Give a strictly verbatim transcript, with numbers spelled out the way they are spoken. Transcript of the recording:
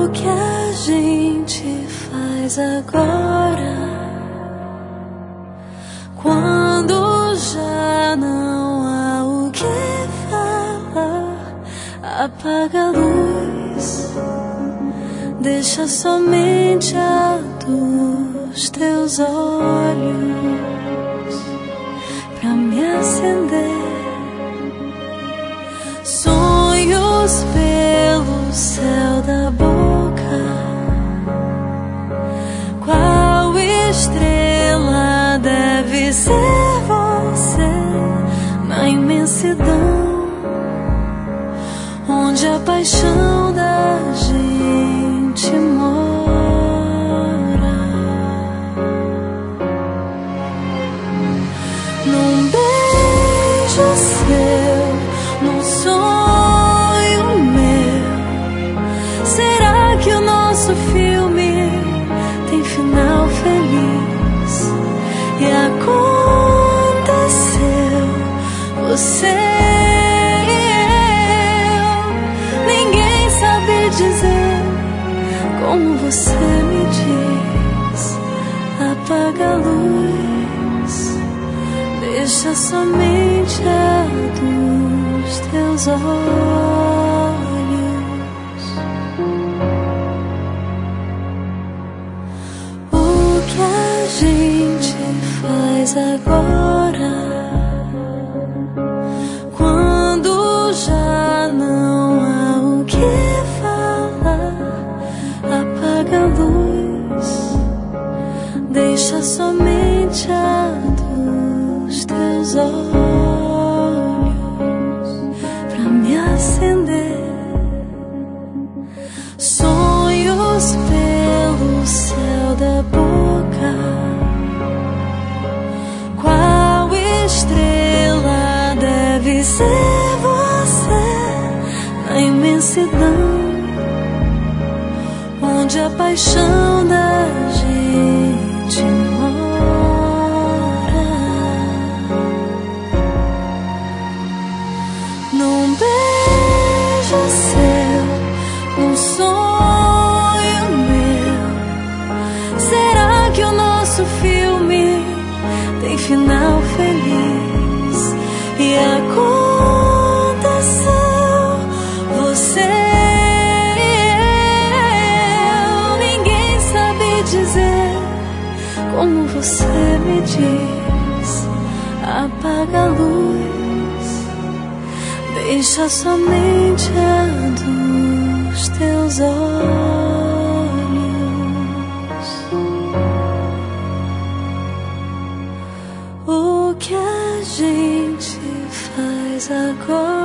O que a gente faz agora, quando já não há o que falar? Apaga a luz, deixa somente a dos teus olhos pra me acender. Sonhos pelo céu da boca, qual estrela deve ser você na imensidão, onde a paixão da gente mora. Num beijo seu, num sonho meu, será que o nosso filme tem final feliz? E aconteceu, você e eu, ninguém sabe dizer como você me diz. Apaga a luz, deixa somente a dos teus olhos. O que a gente faz agora, quando já não há o que falar? Apaga a luz, deixa somente a dos teus olhos pra me acender. Sonhos pelo céu da boca, qual estrela deve ser você na imensidão, onde a paixão da gente mora. Num beijo seu, num sonho meu, será que o nosso filme tem final feliz? E aconteceu, você e eu, ninguém sabe dizer como você me diz. Apaga a luz, deixa somente a dos teus olhos. O que a gente faz agora,